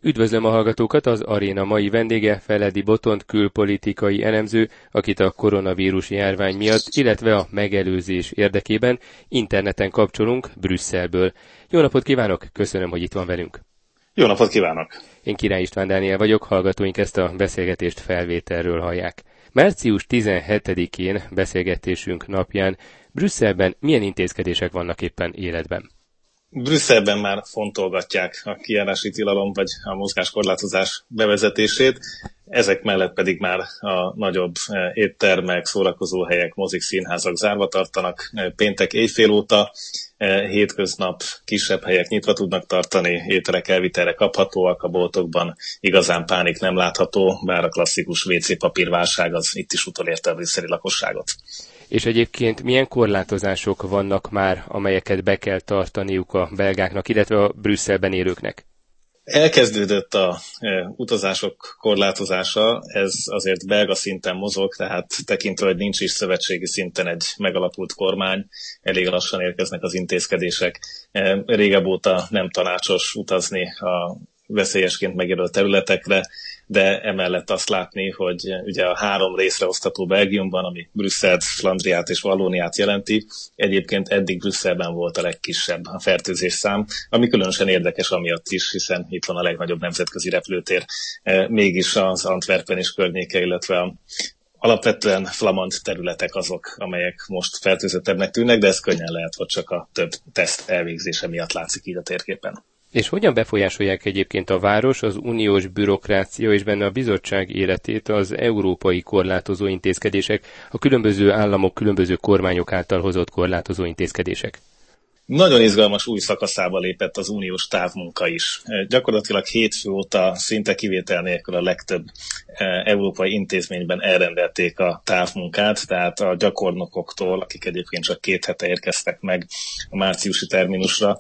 Üdvözlöm a hallgatókat, az aréna mai vendége Feledi Botond külpolitikai elemző, akit a koronavírus járvány miatt, illetve a megelőzés érdekében interneten kapcsolunk Brüsszelből. Jó napot kívánok, köszönöm, hogy itt van velünk. Jó napot kívánok! Én Király István Dániel vagyok, hallgatóink ezt a beszélgetést felvételről hallják. Március 17-én beszélgetésünk napján Brüsszelben milyen intézkedések vannak éppen életben? Brüsszelben már fontolgatják a kijárási tilalom vagy a mozgáskorlátozás bevezetését, ezek mellett pedig már a nagyobb éttermek, szórakozóhelyek, mozik, színházak zárva tartanak péntek éjfél óta, hétköznap kisebb helyek nyitva tudnak tartani, ételek elvitelre kaphatóak, a boltokban igazán pánik nem látható, bár a klasszikus WC papírválság az itt is utolérte a brüsszeli lakosságot. És egyébként milyen korlátozások vannak már, amelyeket be kell tartaniuk a belgáknak, illetve a Brüsszelben élőknek? Elkezdődött a utazások korlátozása, ez azért belga szinten mozog, tehát tekintve, hogy nincs is szövetségi szinten egy megalapult kormány, elég lassan érkeznek az intézkedések. Régebb óta nem tanácsos utazni a veszélyesként megjelölt területekre, de emellett azt látni, hogy ugye a 3 részre osztható Belgiumban, ami Brüsszelt, Flandriát és Vallóniát jelenti, egyébként eddig Brüsszelben volt a legkisebb a fertőzés szám, ami különösen érdekes amiatt is, hiszen itt van a legnagyobb nemzetközi repülőtér, mégis az Antwerpen és környéke, illetve alapvetően flamand területek azok, amelyek most fertőzöttebbnek tűnnek, de ez könnyen lehet, hogy csak a több teszt elvégzése miatt látszik így a térképen. És hogyan befolyásolják egyébként a város, az uniós bürokrácia és benne a bizottság életét az európai korlátozó intézkedések, a különböző államok, különböző kormányok által hozott korlátozó intézkedések? Nagyon izgalmas új szakaszába lépett az uniós távmunka is. Gyakorlatilag hétfő óta szinte kivétel nélkül a legtöbb európai intézményben elrendelték a távmunkát, tehát a gyakornokoktól, akik egyébként csak 2 hete érkeztek meg a márciusi terminusra,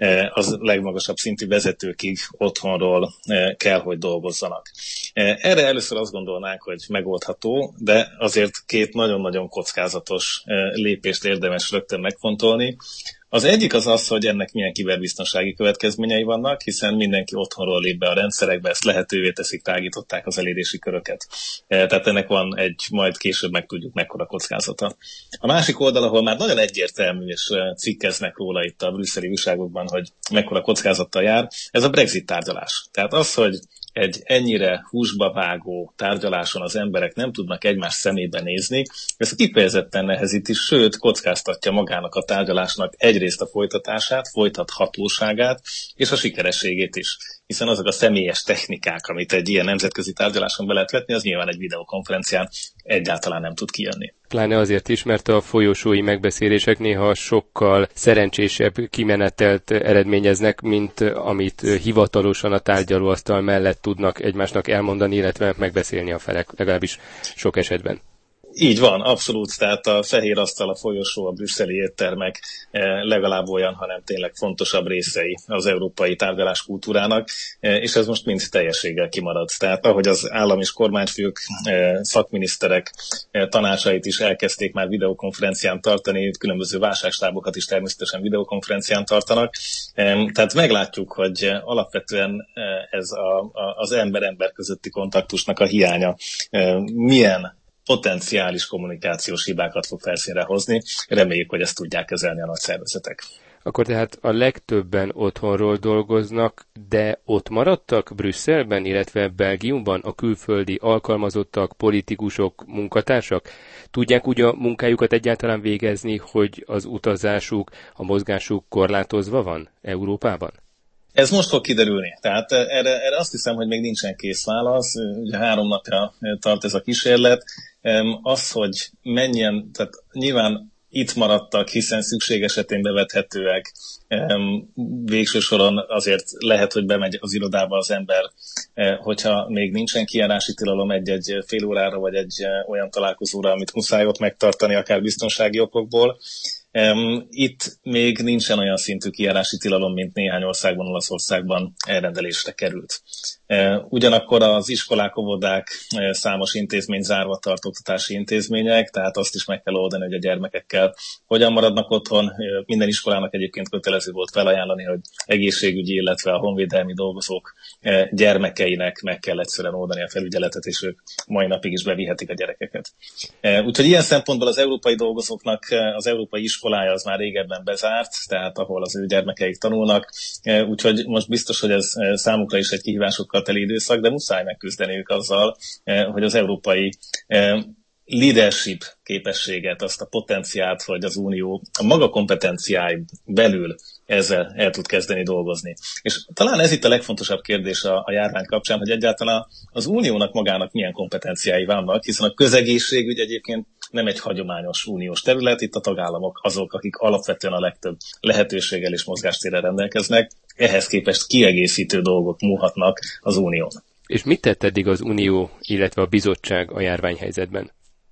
az legmagasabb szintű vezetőkig otthonról kell, hogy dolgozzanak. Erre először azt gondolnánk, hogy megoldható, de azért 2 nagyon-nagyon kockázatos lépést érdemes rögtön megfontolni. Az egyik az, hogy ennek milyen kiberbiztonsági következményei vannak, hiszen mindenki otthonról lép be a rendszerekbe, ezt lehetővé teszik, tágították az elérési köröket. Tehát ennek van majd később megtudjuk mekkora kockázata. A másik oldal, ahol már nagyon egyértelmű, és cikkeznek róla itt a brüsszeli újságokban, hogy mekkora kockázattal jár, ez a Brexit tárgyalás. Tehát az, hogy egy ennyire húsba vágó tárgyaláson az emberek nem tudnak egymás szemébe nézni, ez kifejezetten nehezíti, sőt kockáztatja magának a tárgyalásnak egyrészt a folytatását, folytathatóságát és a sikerességét is. Hiszen azok a személyes technikák, amit egy ilyen nemzetközi tárgyaláson be lehet vetni, az nyilván egy videokonferencián egyáltalán nem tud kijönni. Pláne azért is, mert a folyosói megbeszélések néha sokkal szerencsésebb kimenetelt eredményeznek, mint amit hivatalosan a tárgyalóasztal mellett tudnak egymásnak elmondani, illetve megbeszélni a felek, legalábbis sok esetben. Így van, abszolút, tehát a fehér asztal, a folyosó, a brüsszeli éttermek legalább olyan, hanem tényleg fontosabb részei az európai tárgyalás kultúrának, és ez most mind teljességgel kimarad. Tehát ahogy az állam és kormányfők, szakminiszterek tanácsait is elkezdték már videokonferencián tartani, különböző válságstábokat is természetesen videokonferencián tartanak, tehát meglátjuk, hogy alapvetően ez az ember-ember közötti kontaktusnak a hiánya milyen potenciális kommunikációs hibákat fog felszínre hozni. Reméljük, hogy ezt tudják kezelni a nagy szervezetek. Akkor tehát a legtöbben otthonról dolgoznak, de ott maradtak Brüsszelben, illetve Belgiumban a külföldi alkalmazottak, politikusok, munkatársak? Tudják úgy a munkájukat egyáltalán végezni, hogy az utazásuk, a mozgásuk korlátozva van Európában? Ez most fog kiderülni. Tehát erre azt hiszem, hogy még nincsen kész válasz. Ugye 3 napja tart ez a kísérlet. Az, hogy mennyien, tehát nyilván itt maradtak, hiszen szükség esetén bevethetőek. Végső soron azért lehet, hogy bemegy az irodába az ember, hogyha még nincsen kijárási tilalom egy fél órára, vagy egy olyan találkozóra, amit muszáj ott megtartani, akár biztonsági okokból. Itt még nincsen olyan szintű kijárási tilalom, mint néhány országban, Olaszországban elrendelésre került. Ugyanakkor az iskolák, óvodák, számos intézmény zárva tart, oktatási intézmények, tehát azt is meg kell oldani, hogy a gyermekekkel hogyan maradnak otthon. Minden iskolának egyébként kötelező volt felajánlani, hogy egészségügyi, illetve a honvédelmi dolgozók gyermekeinek meg kell egyszerűen oldani a felügyeletet, és ők mai napig is bevihetik a gyerekeket. Úgyhogy ilyen szempontból az európai dolgozóknak az európai iskolája az már régebben bezárt, tehát ahol az ő gyermekeik tanulnak, úgyhogy most biztos, hogy ez számukra is egy kihívásokkal teli időszak, de muszáj megküzdeniük azzal, hogy az európai leadership képességet, azt a potenciált, hogy az Unió a maga kompetenciái belül ezzel el tud kezdeni dolgozni. És talán ez itt a legfontosabb kérdés a járvány kapcsán, hogy egyáltalán az Uniónak magának milyen kompetenciái vannak, hiszen a közegészségügy egyébként nem egy hagyományos uniós terület, itt a tagállamok azok, akik alapvetően a legtöbb lehetőséggel és mozgástérrel rendelkeznek, ehhez képest kiegészítő dolgok múlhatnak az Unión. És mit tett eddig az Unió, illetve a bizottság a járványhelyzetben?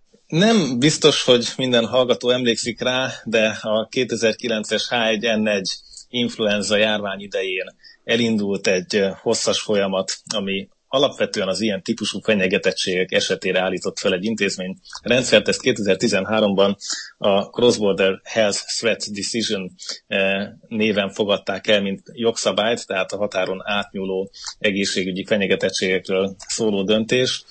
Nem biztos, hogy minden hallgató emlékszik rá, de a 2009-es H1N1 influenza járvány idején elindult egy hosszas folyamat, ami alapvetően az ilyen típusú fenyegetettségek esetére állított fel egy intézményrendszert. Ezt 2013-ban a Cross-Border Health Threat Decision néven fogadták el, mint jogszabályt, tehát a határon átnyúló egészségügyi fenyegetettségekről szóló döntés.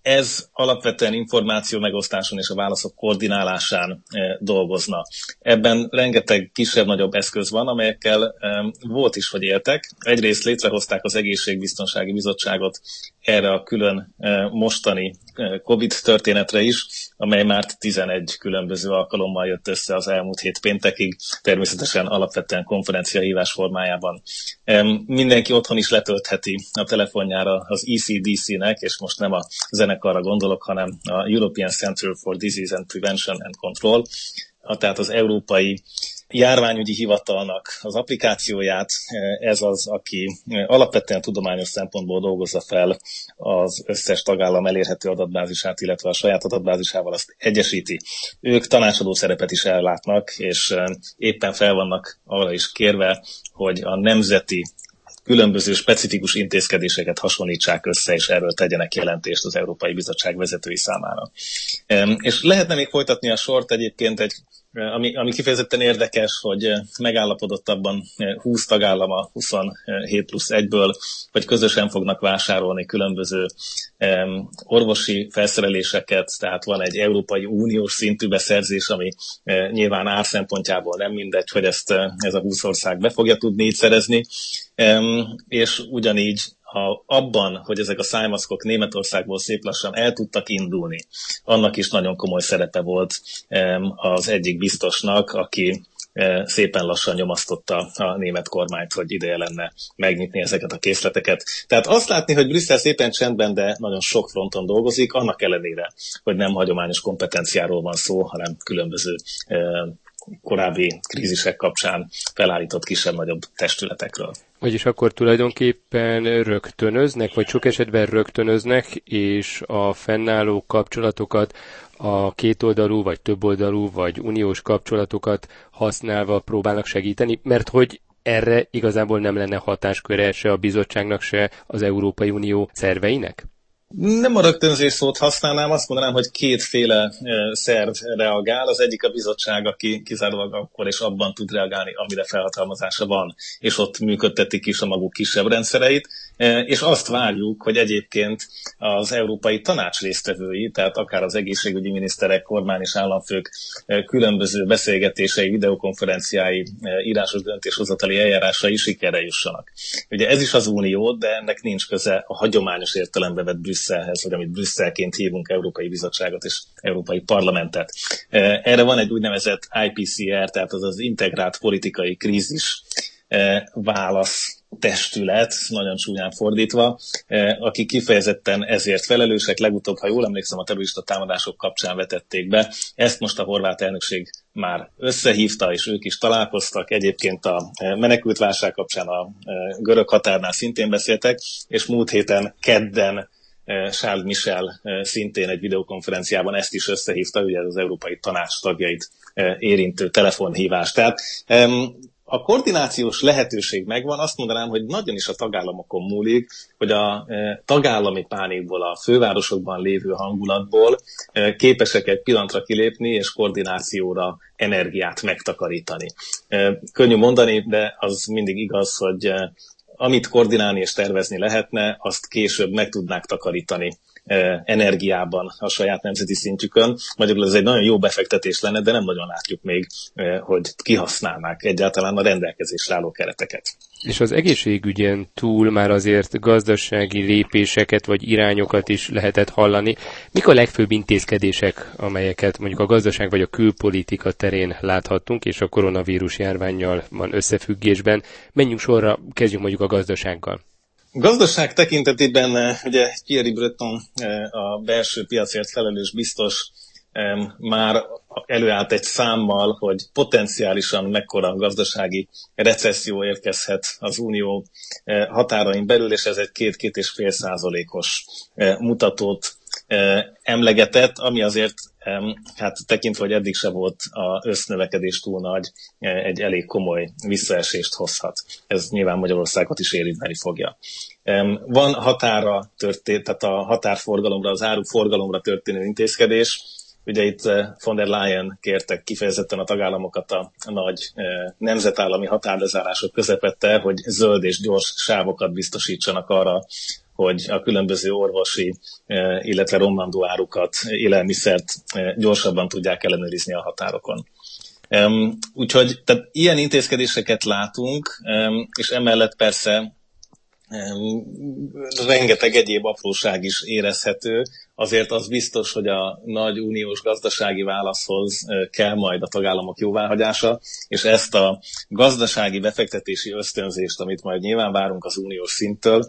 Ez alapvetően információ megosztáson és a válaszok koordinálásán dolgozna. Ebben rengeteg kisebb-nagyobb eszköz van, amelyekkel volt is, hogy éltek. Egyrészt létrehozták az Egészségbiztonsági Bizottságot erre a külön mostani COVID történetre is, amely már 11 különböző alkalommal jött össze az elmúlt 7 péntekig, természetesen alapvetően konferenciahívás formájában. Mindenki otthon is letöltheti a telefonjára az ECDC-nek, és most nem a zenekarra gondolok, hanem a European Center for Disease and Prevention and Control, tehát az Európai Járványügyi Hivatalnak az applikációját. Ez az, aki alapvetően tudományos szempontból dolgozza fel az összes tagállam elérhető adatbázisát, illetve a saját adatbázisával azt egyesíti. Ők tanácsadó szerepet is ellátnak, és éppen fel vannak arra is kérve, hogy a nemzeti különböző specifikus intézkedéseket hasonlítsák össze, és erről tegyenek jelentést az Európai Bizottság vezetői számára. És lehetne még folytatni a sort egyébként, ami kifejezetten érdekes, hogy megállapodott abban 20 tagállam a 27+1-ből, hogy közösen fognak vásárolni különböző orvosi felszereléseket, tehát van egy Európai Uniós szintű beszerzés, ami nyilván ár szempontjából nem mindegy, hogy ez a 20 ország be fogja tudni így szerezni, és ugyanígy abban, hogy ezek a szájmaszkok Németországból szép lassan el tudtak indulni, annak is nagyon komoly szerepe volt az egyik biztosnak, aki szépen lassan nyomasztotta a német kormányt, hogy ideje lenne megnyitni ezeket a készleteket. Tehát azt látni, hogy Brüsszel szépen csendben, de nagyon sok fronton dolgozik, annak ellenére, hogy nem hagyományos kompetenciáról van szó, hanem különböző korábbi krízisek kapcsán felállított kisebb-nagyobb testületekről. Vagyis akkor tulajdonképpen rögtönöznek, vagy sok esetben rögtönöznek, és a fennálló kapcsolatokat, a kétoldalú, vagy többoldalú, vagy uniós kapcsolatokat használva próbálnak segíteni, mert hogy erre igazából nem lenne hatásköre se a bizottságnak, se az Európai Unió szerveinek? Nem a rögtönzés szót használnám, azt mondanám, hogy kétféle szerv reagál. Az egyik a bizottság, aki kizárólag akkor és abban tud reagálni, amire felhatalmazása van, és ott működtetik is a maguk kisebb rendszereit, és azt várjuk, hogy egyébként az Európai Tanács résztvevői, tehát akár az egészségügyi miniszterek, kormány és államfők különböző beszélgetései, videokonferenciái, írásos döntéshozatali eljárásai sikerre jussanak. Ugye ez is az Unió, de ennek nincs köze a hagyományos értelembe vett Brüsszelhez, vagy amit Brüsszelként hívunk, Európai Bizottságot és Európai Parlamentet. Erre van egy úgynevezett IPCR, tehát az integrált politikai krízis válasz testület, nagyon csúnyán fordítva, akik kifejezetten ezért felelősek. Legutóbb, ha jól emlékszem, a terrorista támadások kapcsán vetették be. Ezt most a horvát elnökség már összehívta, és ők is találkoztak. Egyébként a menekültválság kapcsán a görög határnál szintén beszéltek, és múlt héten kedden Charles Michel szintén egy videokonferenciában ezt is összehívta, ugye az Európai Tanács tagjait érintő telefonhívás. Tehát a koordinációs lehetőség megvan, azt mondanám, hogy nagyon is a tagállamokon múlik, hogy a tagállami pánikból, a fővárosokban lévő hangulatból képesek egy pillanatra kilépni, és koordinációra energiát megtakarítani. Könnyű mondani, de az mindig igaz, hogy amit koordinálni és tervezni lehetne, azt később meg tudnák takarítani energiában a saját nemzeti szintjükön. Magyarul ez egy nagyon jó befektetés lenne, de nem nagyon látjuk még, hogy kihasználnák egyáltalán a rendelkezésre álló kereteket. És az egészségügyen túl már azért gazdasági lépéseket vagy irányokat is lehetett hallani. Mik a legfőbb intézkedések, amelyeket mondjuk a gazdaság vagy a külpolitika terén láthattunk, és a koronavírus járvánnyal van összefüggésben? Menjünk sorra, kezdjünk mondjuk a gazdasággal. Gazdaság tekintetében ugye Thierry Breton, a belső piacért felelős biztos már előállt egy számmal, hogy potenciálisan mekkora gazdasági recesszió érkezhet az unió határain belül, és ez egy 2-2,5%-os mutatót emlegetett, ami azért, hát tekintve, hogy eddig se volt az össznövekedés túl nagy, egy elég komoly visszaesést hozhat. Ez nyilván Magyarországot is érinteni fogja. Van határa történt, tehát a határforgalomra, az áruforgalomra történő intézkedés. Ugye itt von der Leyen kértek kifejezetten a tagállamokat a nagy nemzetállami határlezárások közepette, hogy zöld és gyors sávokat biztosítsanak arra, hogy a különböző orvosi, illetve romlandó árukat, élelmiszert gyorsabban tudják ellenőrizni a határokon. Úgyhogy tehát ilyen intézkedéseket látunk, és emellett persze rengeteg egyéb apróság is érezhető, azért az biztos, hogy a nagy uniós gazdasági válaszhoz kell majd a tagállamok jóváhagyása, és ezt a gazdasági befektetési ösztönzést, amit majd nyilván várunk az uniós szinttől,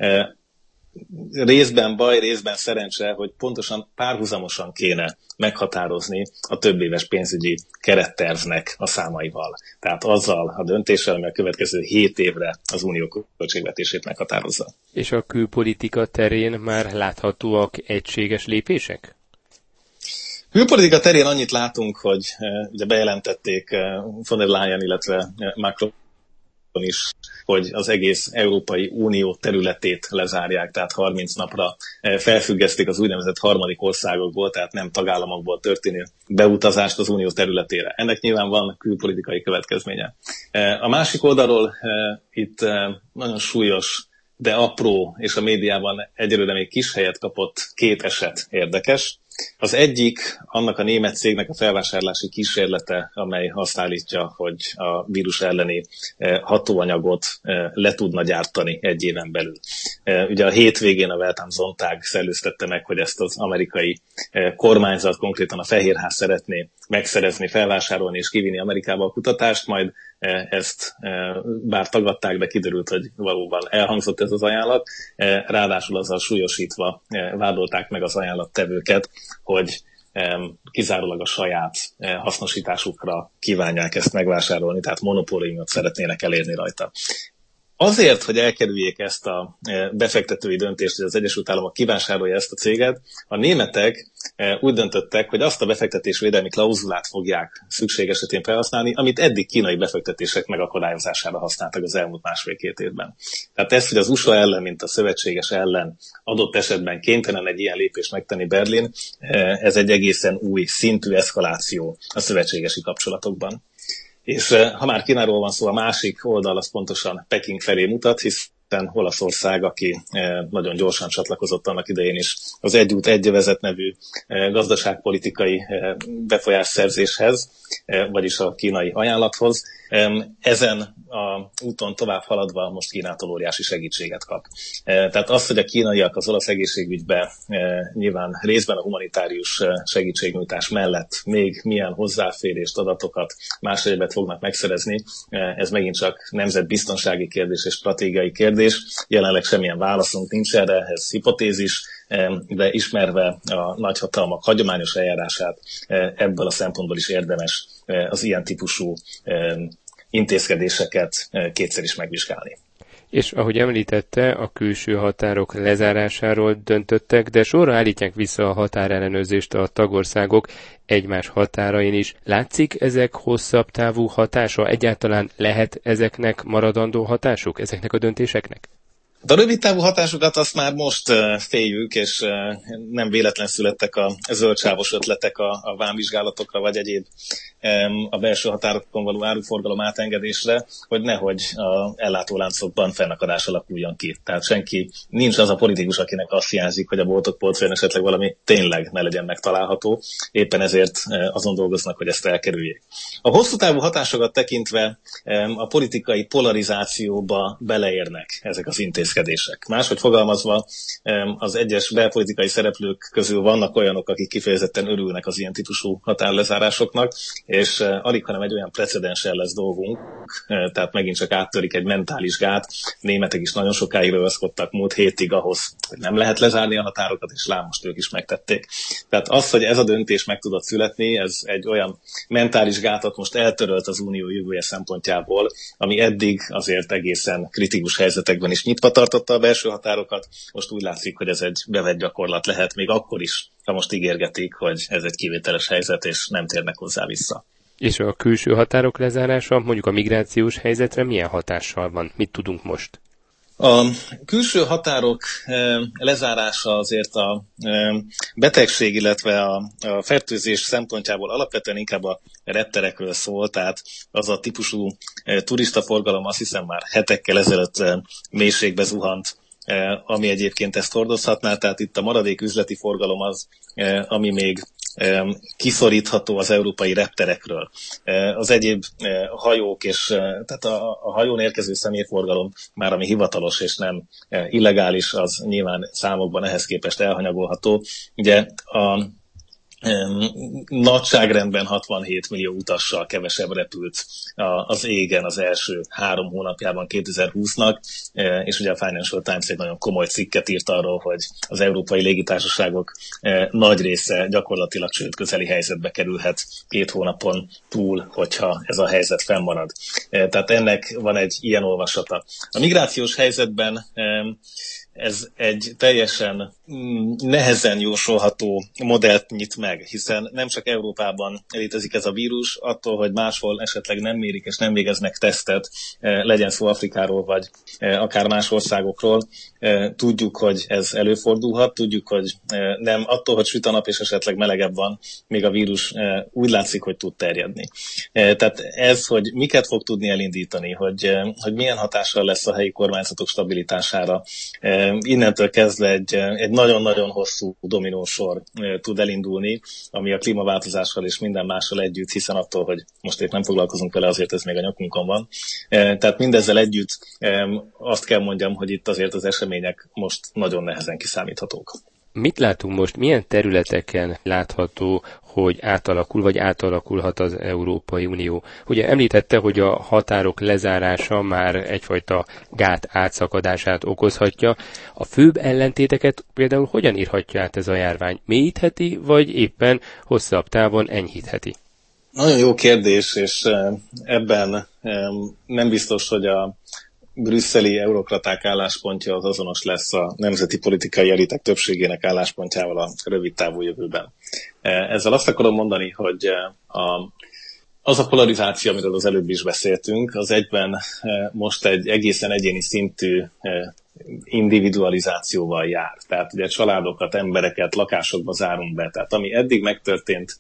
részben baj, részben szerencse, hogy pontosan párhuzamosan kéne meghatározni a többéves pénzügyi kerettervnek a számaival. Tehát azzal a döntéssel, ami a következő 7 évre az unió költségvetését meghatározza. És a külpolitika terén már láthatóak egységes lépések? Külpolitika terén annyit látunk, hogy ugye bejelentették von der Leyen, illetve Macron is, hogy az egész Európai Unió területét lezárják, tehát 30 napra felfüggesztik az úgynevezett harmadik országokból, tehát nem tagállamokból történő beutazást az unió területére. Ennek nyilván van külpolitikai következménye. A másik oldalról itt nagyon súlyos, de apró, és a médiában egyelőre még kis helyet kapott 2 eset érdekes. Az egyik annak a német cégnek a felvásárlási kísérlete, amely azt állítja, hogy a vírus elleni hatóanyagot le tudna gyártani 1 éven belül. Ugye a hétvégén a Welt am Sonntag szellőztette meg, hogy ezt az amerikai kormányzat, konkrétan a Fehérház szeretné megszerezni, felvásárolni és kivinni Amerikába a kutatást, majd ezt bár tagadták, de kiderült, hogy valóban elhangzott ez az ajánlat. Ráadásul azzal súlyosítva vádolták meg az ajánlattevőket, hogy kizárólag a saját hasznosításukra kívánják ezt megvásárolni, tehát monopóliumot szeretnének elérni rajta. Azért, hogy elkerüljék ezt a befektetői döntést, hogy az Egyesült Államok kivásárolja ezt a céget, a németek úgy döntöttek, hogy azt a befektetésvédelmi klauzulát fogják szükség esetén felhasználni, amit eddig kínai befektetések megakadályozására használtak az elmúlt 1,5-2 évben. Tehát ez, hogy az USA ellen, mint a szövetséges ellen adott esetben kénytelen egy ilyen lépést megtenni Berlin, ez egy egészen új szintű eszkaláció a szövetségesi kapcsolatokban. És ha már Kínáról van szó, a másik oldal az pontosan Peking felé mutat, hiszen Olaszország, aki nagyon gyorsan csatlakozott annak idején is az Egy út, egy övezet nevű gazdaságpolitikai befolyásszerzéshez, vagyis a kínai ajánlathoz. Ezen a úton tovább haladva most Kínától óriási segítséget kap. Tehát az, hogy a kínaiak az olasz egészségügybe nyilván részben a humanitárius segítségnyújtás mellett még milyen hozzáférést, adatokat, más egyebet fognak megszerezni, ez megint csak nemzetbiztonsági kérdés és stratégiai kérdés. Jelenleg semmilyen válaszunk nincs erre, ez hipotézis, de ismerve a nagyhatalmak hagyományos eljárását, ebből a szempontból is érdemes az ilyen típusú intézkedéseket kétszer is megvizsgálni. És ahogy említette, a külső határok lezárásáról döntöttek, de sorra állítják vissza a határellenőrzést a tagországok egymás határain is. Látszik ezek hosszabb távú hatása? Egyáltalán lehet ezeknek maradandó hatásuk, ezeknek a döntéseknek? De a rövid távú hatásokat azt már most féljük, és nem véletlen születtek a zöldsávos ötletek a vámvizsgálatokra, vagy egyéb a belső határokon való áruforgalom átengedésre, hogy nehogy az ellátóláncokban fennakadás alakuljon ki. Tehát nincs az a politikus, akinek azt hiányzik, hogy a boltok polcán esetleg valami tényleg ne legyen megtalálható. Éppen ezért azon dolgoznak, hogy ezt elkerüljék. A hosszú távú hatásokat tekintve a politikai polarizációba beleérnek ezek az intézkedések. Máshogy fogalmazva, az egyes belpolitikai szereplők közül vannak olyanok, akik kifejezetten örülnek az ilyen típusú határlezárásoknak, és alig, hanem egy olyan precedenssel lesz dolgunk, tehát megint csak áttörik egy mentális gát. Németek is nagyon sokáig ragaszkodtak múlt hétig ahhoz, hogy nem lehet lezárni a határokat, és lám most ők is megtették. Tehát az, hogy ez a döntés meg tudott születni, ez egy olyan mentális gátat most eltörölt az unió jövője szempontjából, ami eddig azért egészen kritikus helyzetekben is nyitva tartotta a belső határokat. Most úgy látszik, hogy ez egy bevett gyakorlat lehet, még akkor is, ha most ígérgetik, hogy ez egy kivételes helyzet, és nem térnek hozzá vissza. És a külső határok lezárása mondjuk a migrációs helyzetre milyen hatással van? Mit tudunk most? A külső határok lezárása azért a betegség, illetve a fertőzés szempontjából alapvetően inkább a repterekről szól, tehát az a típusú turistaforgalom azt hiszem már hetekkel ezelőtt mélységbe zuhant, ami egyébként ezt hordozhatná, tehát itt a maradék üzleti forgalom az, ami még kiszorítható az európai repterekről. Az egyéb hajók és tehát a hajón érkező személyforgalom már ami hivatalos és nem illegális, az nyilván számokban ehhez képest elhanyagolható. Ugye a nagyságrendben 67 millió utassal kevesebb repült az égen az első 3 hónapjában 2020-nak, és ugye a Financial Times egy nagyon komoly cikket írt arról, hogy az európai légitársaságok nagy része gyakorlatilag sőt közeli helyzetbe kerülhet 2 hónapon túl, hogyha ez a helyzet fennmarad. Tehát ennek van egy ilyen olvasata. A migrációs helyzetben ez egy teljesen nehezen jósolható modellt nyit meg, hiszen nem csak Európában létezik ez a vírus, attól, hogy máshol esetleg nem mérik és nem végeznek tesztet, legyen szó Afrikáról vagy akár más országokról, tudjuk, hogy ez előfordulhat, tudjuk, hogy nem attól, hogy süt a nap és esetleg melegebb van, még a vírus úgy látszik, hogy tud terjedni. Tehát ez, hogy miket fog tudni elindítani, hogy milyen hatással lesz a helyi kormányzatok stabilitására, innentől kezdve egy nagyon-nagyon hosszú dominósor tud elindulni, ami a klímaváltozással és minden mással együtt, hiszen attól, hogy most épp nem foglalkozunk vele, azért ez még a nyakunkon van. Tehát mindezzel együtt azt kell mondjam, hogy itt azért az események most nagyon nehezen kiszámíthatók. Mit látunk most? Milyen területeken látható, hogy átalakul, vagy átalakulhat az Európai Unió? Ugye említette, hogy a határok lezárása már egyfajta gát átszakadását okozhatja. A főbb ellentéteket például hogyan írhatja át ez a járvány? Mélyítheti, vagy éppen hosszabb távon enyhítheti? Nagyon jó kérdés, és ebben nem biztos, hogy a brüsszeli eurokraták álláspontja az azonos lesz a nemzeti politikai elitek többségének álláspontjával a rövid távú jövőben. Ezzel azt akarom mondani, hogy az a polarizáció, amiről az előbb is beszéltünk, az egyben most egy egészen egyéni szintű individualizációval jár. Tehát ugye családokat, embereket lakásokba zárunk be. Tehát ami eddig megtörtént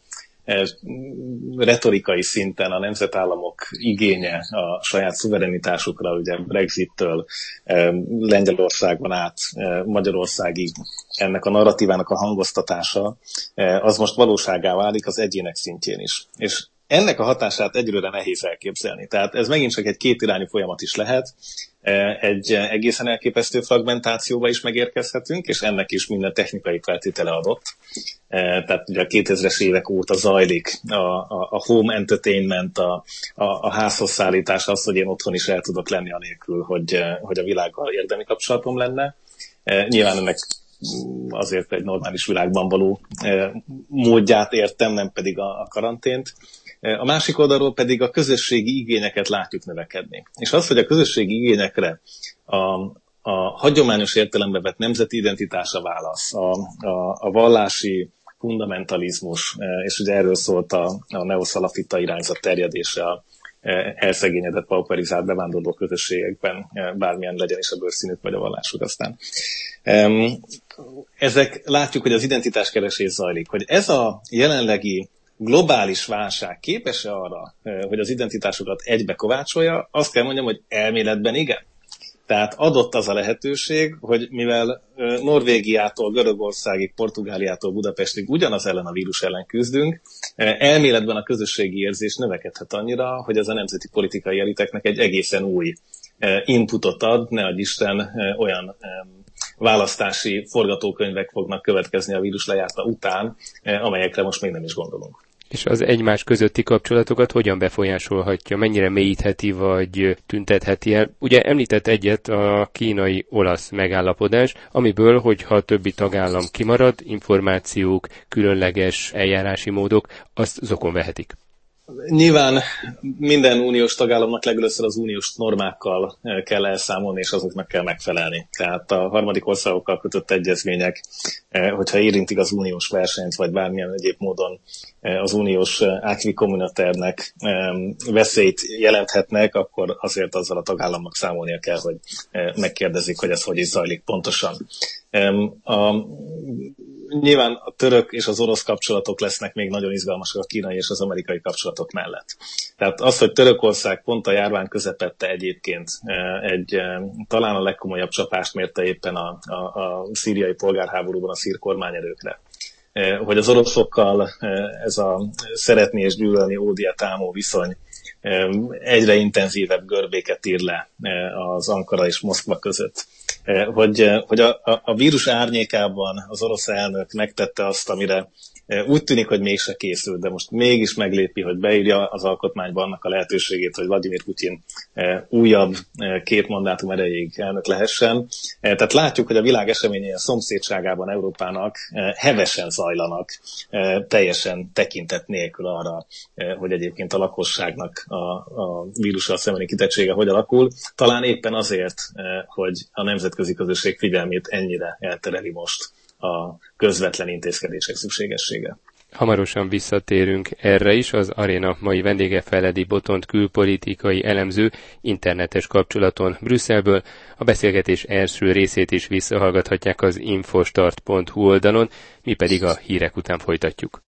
retorikai szinten a nemzetállamok igénye a saját szuverenitásukra, ugye Brexittől Lengyelországban át Magyarországig ennek a narratívának a hangoztatása, az most valóságá válik az egyének szintjén is. És ennek a hatását egyről nehéz elképzelni. Tehát ez megint csak egy kétirányú folyamat is lehet, egy egészen elképesztő fragmentációba is megérkezhetünk, és ennek is minden technikai feltétele adott. Tehát ugye a 2000-es évek óta zajlik a home entertainment, a házhoz szállítás, az, hogy én otthon is el tudok lenni anélkül, hogy a világgal érdemi kapcsolatom lenne. Nyilván ennek azért egy normális világban való módját értem, nem pedig a karantént. A másik oldalról pedig a közösségi igényeket látjuk növekedni. És az, hogy a közösségi igényekre a hagyományos értelembe vett nemzeti identitás a válasz, a vallási fundamentalizmus, és ugye erről szólt a neoszalafita irányzat terjedése a elszegényedett, pauperizált bevándorló közösségekben, bármilyen legyen is a bőrszínük vagy a vallásuk aztán. Ezek látjuk, hogy az identitáskeresés zajlik, hogy ez a jelenlegi globális válság képes-e arra, hogy az identitásokat egybe kovácsolja, azt kell mondjam, hogy elméletben igen. Tehát adott az a lehetőség, hogy mivel Norvégiától, Görögországig, Portugáliától, Budapestig ugyanaz ellen a vírus ellen küzdünk, elméletben a közösségi érzés növekedhet annyira, hogy ez a nemzeti politikai eliteknek egy egészen új inputot ad, ne adj Isten, olyan választási forgatókönyvek fognak következni a vírus lejárta után, amelyekre most még nem is gondolunk. És az egymás közötti kapcsolatokat hogyan befolyásolhatja, mennyire mélyítheti vagy tüntetheti el? Ugye említett egyet a kínai-olasz megállapodás, amiből, hogyha a többi tagállam kimarad, információk, különleges eljárási módok, azt zokon vehetik. Nyilván minden uniós tagállamnak legelőször az uniós normákkal kell elszámolni, és azoknak kell megfelelni. Tehát a harmadik országokkal kötött egyezmények, hogyha érintik az uniós versenyt, vagy bármilyen egyéb módon az uniós acquis communautaire-nek veszélyt jelenthetnek, akkor azért azzal a tagállamnak számolnia kell, hogy megkérdezik, hogy ez hogy is zajlik pontosan. Nyilván a török és az orosz kapcsolatok lesznek még nagyon izgalmasak a kínai és az amerikai kapcsolatok mellett. Tehát az, hogy Törökország pont a járvány közepette egyébként talán a legkomolyabb csapást mérte éppen a szíriai polgárháborúban a szír kormányerőkre, hogy az oroszokkal ez a szeretni és gyűlölni ódiát ámó viszony egyre intenzívebb görbéket ír le az Ankara és Moszkva között. Hogy a vírus árnyékában az orosz elnök megtette azt, amire úgy tűnik, hogy mégse készült, de most mégis meglépi, hogy beírja az alkotmányba annak a lehetőségét, hogy Vladimir Putyin újabb 2 mandátum erejéig elnök lehessen. Tehát látjuk, hogy a világ eseményei a szomszédságában Európának hevesen zajlanak, teljesen tekintet nélkül arra, hogy egyébként a lakosságnak a vírussal szembeni kitettsége hogy alakul. Talán éppen azért, hogy a nemzetközi közösség figyelmét ennyire eltereli most a közvetlen intézkedések szükségessége. Hamarosan visszatérünk erre is, az Aréna mai vendége Feledi Botont külpolitikai elemző internetes kapcsolaton Brüsszelből. A beszélgetés első részét is visszahallgathatják az infostart.hu oldalon, mi pedig a hírek után folytatjuk.